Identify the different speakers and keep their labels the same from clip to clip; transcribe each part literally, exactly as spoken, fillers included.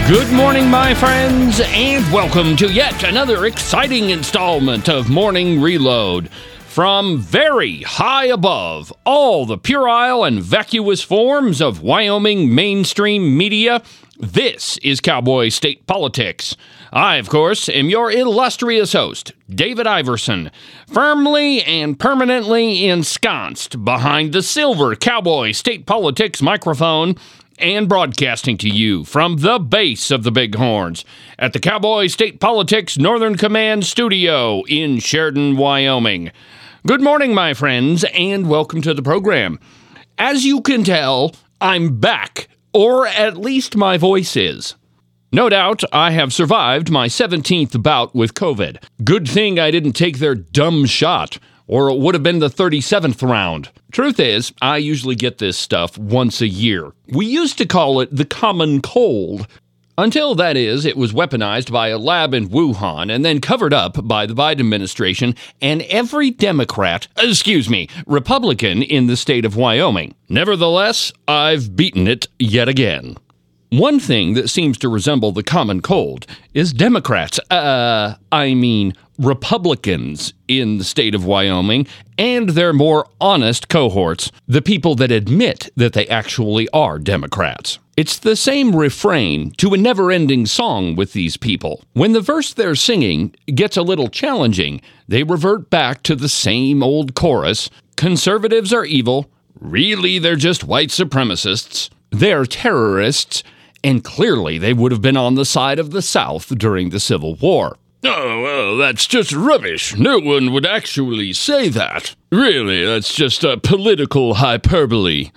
Speaker 1: Good morning, my friends, and welcome to yet another exciting installment of Morning Reload. From very high above all the puerile and vacuous forms of Wyoming mainstream media, this is Cowboy State Politics. I, of course, am your illustrious host, David Iverson, firmly and permanently ensconced behind the silver Cowboy State Politics microphone and broadcasting to you from the base of the Bighorns at the Cowboy State Politics Northern Command Studio in Sheridan, Wyoming. Good morning, my friends, and welcome to the program. As you can tell, I'm back, or at least my voice is. No doubt I have survived my seventeenth bout with COVID. Good thing I didn't take their dumb shot, or it would have been the thirty-seventh round. Truth is, I usually get this stuff once a year. We used to call it the common cold. Until, that is, it was weaponized by a lab in Wuhan and then covered up by the Biden administration and every Democrat, excuse me, Republican in the state of Wyoming. Nevertheless, I've beaten it yet again. One thing that seems to resemble the common cold is Democrats, uh, I mean Republicans in the state of Wyoming and their more honest cohorts, the people that admit that they actually are Democrats. It's the same refrain to a never-ending song with these people. When the verse they're singing gets a little challenging, they revert back to the same old chorus. Conservatives are evil. Really, they're just white supremacists. They're terrorists. And clearly they would have been on the side of the South during the Civil War. Oh, well, that's just rubbish. No one would actually say that. Really, that's just a political hyperbole.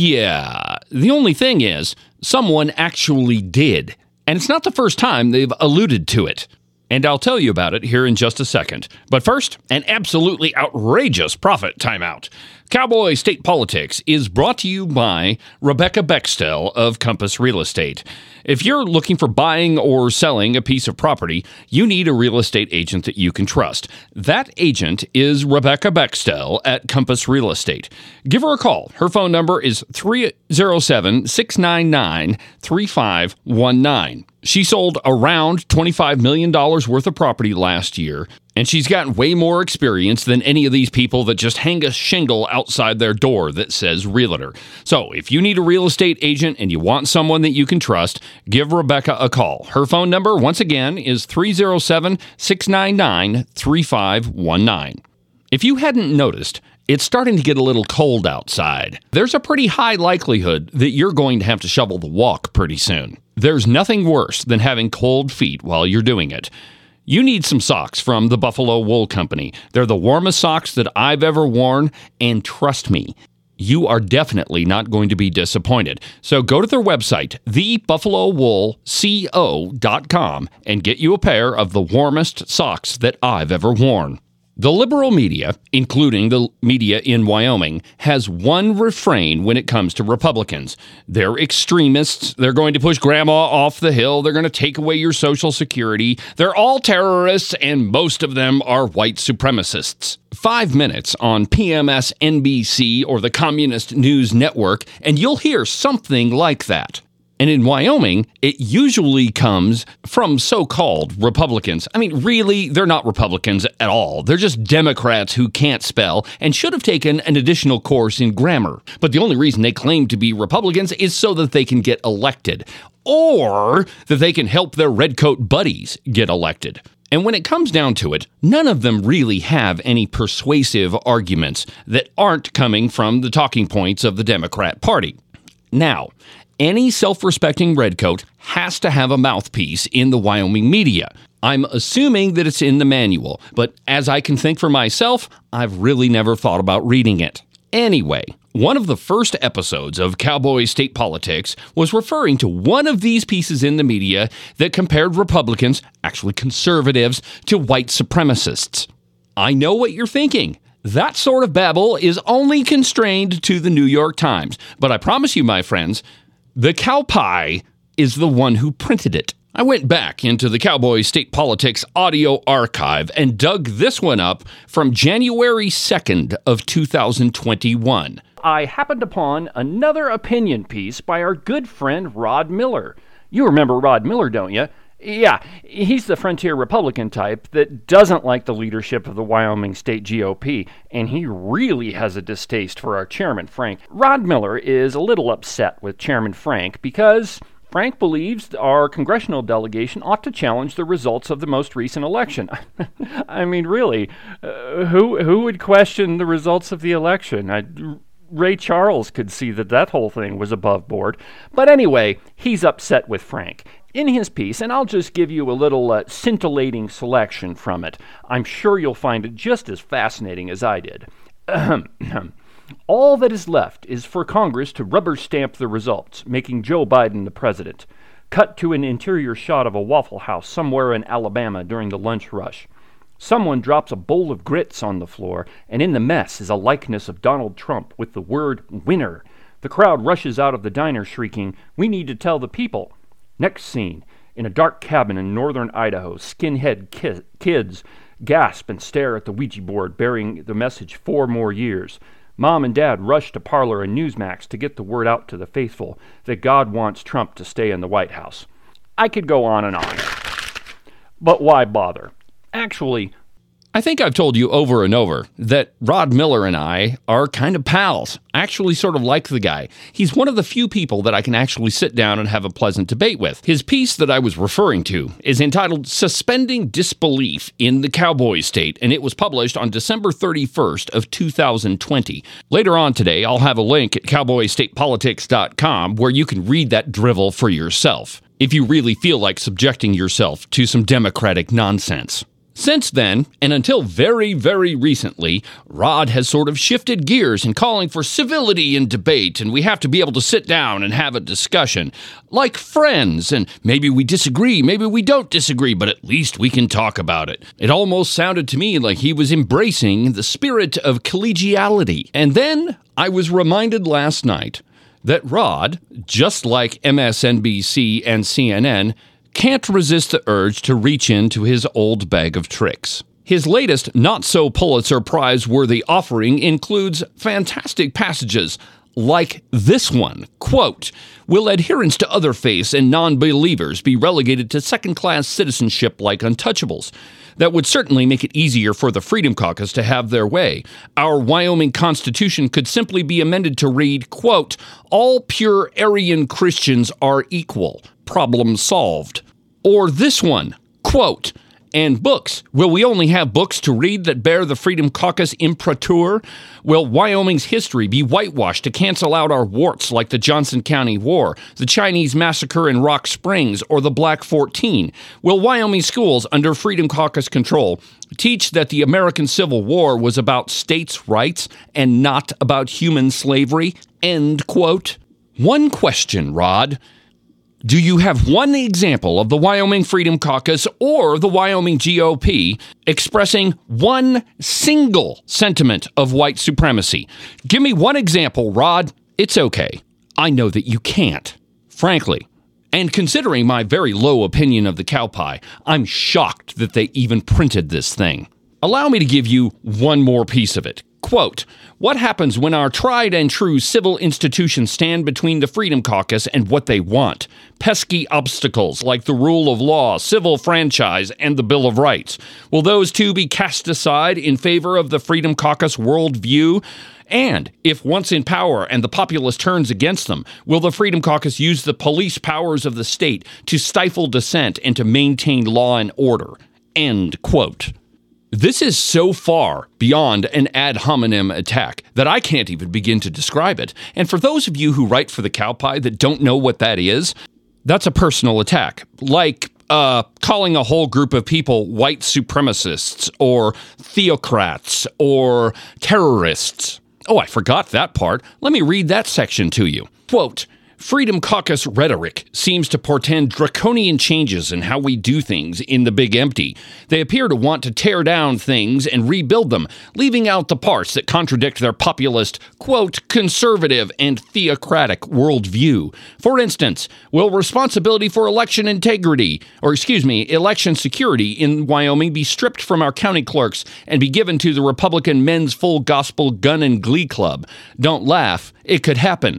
Speaker 1: Yeah, the only thing is, someone actually did. And it's not the first time they've alluded to it. And I'll tell you about it here in just a second. But first, an absolutely outrageous profit timeout. Cowboy State Politics is brought to you by Rebecca Bextel of Compass Real Estate. If you're looking for buying or selling a piece of property, you need a real estate agent that you can trust. That agent is Rebecca Bextel at Compass Real Estate. Give her a call. Her phone number is three oh seven, six nine nine, three five one nine. She sold around twenty-five million dollars worth of property last year, and she's gotten way more experience than any of these people that just hang a shingle outside their door that says realtor. So if you need a real estate agent and you want someone that you can trust, give Rebecca a call. Her phone number, once again, is three oh seven, six nine nine, three five one nine. If you hadn't noticed, it's starting to get a little cold outside. There's a pretty high likelihood that you're going to have to shovel the walk pretty soon. There's nothing worse than having cold feet while you're doing it. You need some socks from the Buffalo Wool Company. They're the warmest socks that I've ever worn, and trust me, you are definitely not going to be disappointed. So go to their website, the buffalo wool co dot com, and get you a pair of the warmest socks that I've ever worn. The liberal media, including the media in Wyoming, has one refrain when it comes to Republicans. They're extremists. They're going to push grandma off the hill. They're going to take away your Social Security. They're all terrorists, and most of them are white supremacists. Five minutes on P M S N B C or the Communist News Network, and you'll hear something like that. And in Wyoming, it usually comes from so-called Republicans. I mean, really, they're not Republicans at all. They're just Democrats who can't spell and should have taken an additional course in grammar. But the only reason they claim to be Republicans is so that they can get elected, or that they can help their redcoat buddies get elected. And when it comes down to it, none of them really have any persuasive arguments that aren't coming from the talking points of the Democrat Party. Now, any self-respecting redcoat has to have a mouthpiece in the Wyoming media. I'm assuming that it's in the manual, but as I can think for myself, I've really never thought about reading it. Anyway, one of the first episodes of Cowboy State Politics was referring to one of these pieces in the media that compared Republicans, actually conservatives, to white supremacists. I know what you're thinking. That sort of babble is only constrained to the New York Times, but I promise you, my friends, the cow pie is the one who printed it. I went back into the Cowboy State Politics audio archive and dug this one up from January second of two thousand twenty-one. I happened upon another opinion piece by our good friend Rod Miller.
Speaker 2: You remember Rod Miller, don't you? Yeah, he's the frontier Republican type that doesn't like the leadership of the Wyoming State G O P, and he really has a distaste for our chairman, Frank. Rod Miller is a little upset with Chairman Frank because Frank believes our congressional delegation ought to challenge the results of the most recent election. I mean, really, uh, who who would question the results of the election? I, Ray Charles could see that that whole thing was above board. But anyway, he's upset with Frank. In his piece, and I'll just give you a little uh, scintillating selection from it. I'm sure you'll find it just as fascinating as I did. All that is left is for Congress to rubber stamp the results, making Joe Biden the president. Cut to an interior shot of a Waffle House somewhere in Alabama during the lunch rush. Someone drops a bowl of grits on the floor, and in the mess is a likeness of Donald Trump with the word winner. The crowd rushes out of the diner shrieking, "We need to tell the people." Next scene, in a dark cabin in northern Idaho, skinhead ki- kids gasp and stare at the Ouija board bearing the message four more years. Mom and Dad rush to Parler and Newsmax to get the word out to the faithful that God wants Trump to stay in the White House. I could go on and on. But why bother? Actually,
Speaker 1: I think I've told you over and over that Rod Miller and I are kind of pals. I actually sort of like the guy. He's one of the few people that I can actually sit down and have a pleasant debate with. His piece that I was referring to is entitled Suspending Disbelief in the Cowboy State, and it was published on December thirty-first of two thousand twenty. Later on today, I'll have a link at cowboy state politics dot com where you can read that drivel for yourself, if you really feel like subjecting yourself to some Democratic nonsense. Since then, and until very, very recently, Rod has sort of shifted gears in calling for civility in debate, and we have to be able to sit down and have a discussion, like friends, and maybe we disagree, maybe we don't disagree, but at least we can talk about it. It almost sounded to me like he was embracing the spirit of collegiality. And then I was reminded last night that Rod, just like M S N B C and C N N, can't resist the urge to reach into his old bag of tricks. His latest not-so-Pulitzer Prize-worthy offering includes fantastic passages like this one. Quote, "Will adherents to other faiths and non-believers be relegated to second-class citizenship like untouchables? That would certainly make it easier for the Freedom Caucus to have their way. Our Wyoming Constitution could simply be amended to read, quote, all pure Aryan Christians are equal. Problem solved." Or this one, quote, "And books. Will we only have books to read that bear the Freedom Caucus imprimatur? Will Wyoming's history be whitewashed to cancel out our warts like the Johnson County War, the Chinese massacre in Rock Springs, or the Black fourteen? Will Wyoming schools under Freedom Caucus control teach that the American Civil War was about states' rights and not about human slavery?" End quote. One question, Rod. Do you have one example of the Wyoming Freedom Caucus or the Wyoming G O P expressing one single sentiment of white supremacy? Give me one example, Rod. It's okay. I know that you can't. Frankly, and considering my very low opinion of the cow pie, I'm shocked that they even printed this thing. Allow me to give you one more piece of it. Quote, "What happens when our tried and true civil institutions stand between the Freedom Caucus and what they want? Pesky obstacles like the rule of law, civil franchise, and the Bill of Rights. Will those two be cast aside in favor of the Freedom Caucus worldview? And if once in power and the populace turns against them, will the Freedom Caucus use the police powers of the state to stifle dissent and to maintain law and order?" End quote. This is so far beyond an ad hominem attack that I can't even begin to describe it. And for those of you who write for the cow pie that don't know what that is, that's a personal attack. Like uh, calling a whole group of people white supremacists or theocrats or terrorists. Oh, I forgot that part. Let me read that section to you. Quote, "Freedom Caucus rhetoric seems to portend draconian changes in how we do things in the big empty. They appear to want to tear down things and rebuild them, leaving out the parts that contradict their populist, quote, conservative and theocratic worldview. For instance, will responsibility for election integrity, or excuse me, election security in Wyoming be stripped from our county clerks and be given to the Republican Men's Full Gospel Gun and Glee Club? Don't laugh, it could happen.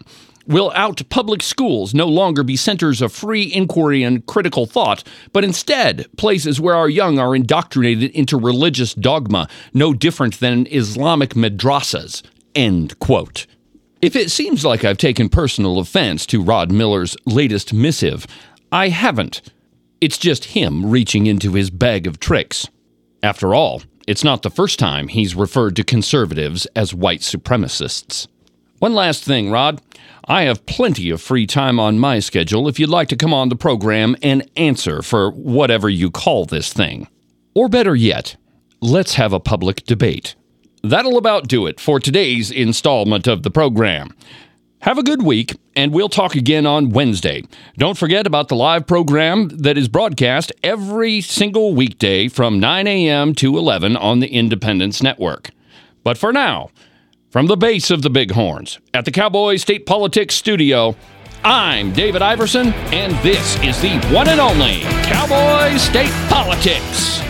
Speaker 1: Will out public schools no longer be centers of free inquiry and critical thought, but instead places where our young are indoctrinated into religious dogma, no different than Islamic madrasas? End quote. If it seems like I've taken personal offense to Rod Miller's latest missive, I haven't. It's just him reaching into his bag of tricks. After all, it's not the first time he's referred to conservatives as white supremacists. One last thing, Rod. I have plenty of free time on my schedule if you'd like to come on the program and answer for whatever you call this thing. Or better yet, let's have a public debate. That'll about do it for today's installment of the program. Have a good week, and we'll talk again on Wednesday. Don't forget about the live program that is broadcast every single weekday from nine a.m. to eleven on the Independence Network. But for now, from the base of the Bighorns, at the Cowboy State Politics Studio, I'm David Iverson, and this is the one and only Cowboy State Politics.